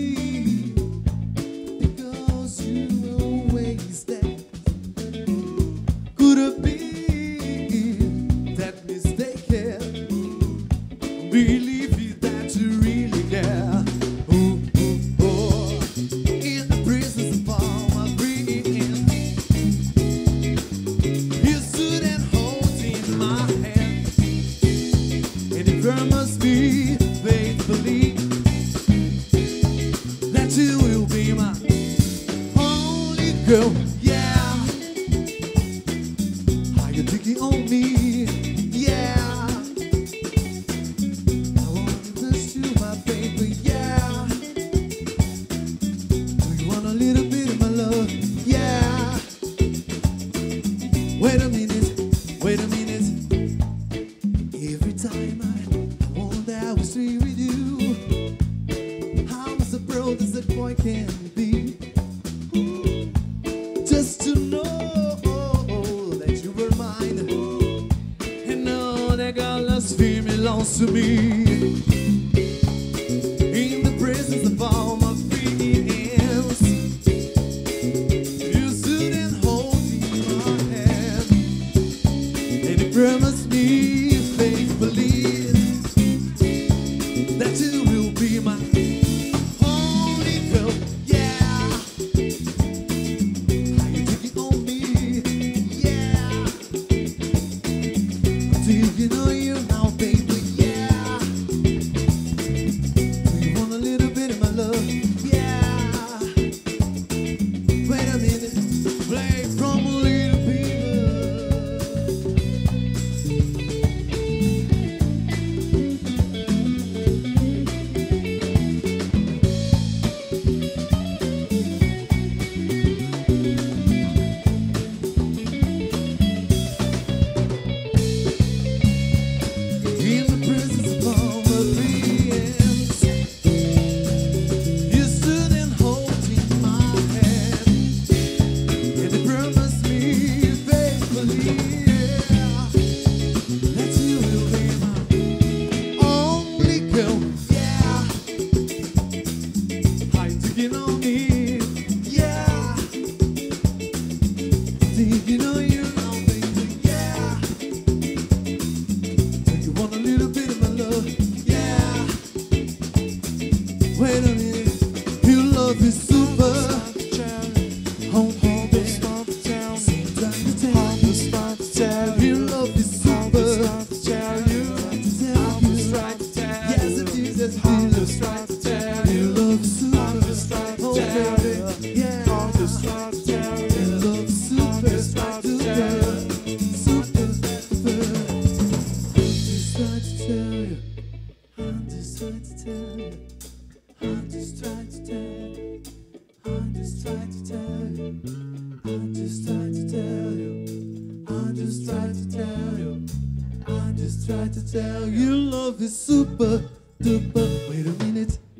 because you always there. Could it be that mistaken? Believe you that you really care. Ooh, ooh, oh. In the presence of all my friends, you stood and hold in my hand, and it promised me faithfully that you will be my only girl. Yeah, how you thinking on me? Yeah, I want to touch you, my baby. Yeah, do you want a little bit of my love? Yeah. Wait a minute, wait a minute. Every time I want that I was free with you, how much a bro does that boy can be? Just to know that you were mine, and know that God loves me belongs to me. In the presence of all my friends, you stood and hold in my hand, and you promised me faithfully that you will be my only girl. Yeah, how you taking on me? Yeah, do you know you now, baby? Yeah, do you want a little bit of my love? Yeah, wait a minute, play from a little people. In the presence of all my friends, you stood and hold in my hand, and you promised me faithfully, yeah, that you will be my only girl. Yeah, how you taking on me? Yeah, do you know you now, baby? Yeah. Do you want a little bit of my love? Yeah. Wait a minute, your love is super. Hold on, baby. Same time to tell you. Your love is super. Yes, it is. Yes, it is. Your love is super. Oh, baby. Yeah. Your love is super. Super. I'm just trying to tell you. I'm just trying to tell you. I'm just trying to tell you. I'm just trying to tell you. I'm just trying to tell you. I'm just trying to tell you. I'm just trying to tell you. Love is super duper. Wait a minute.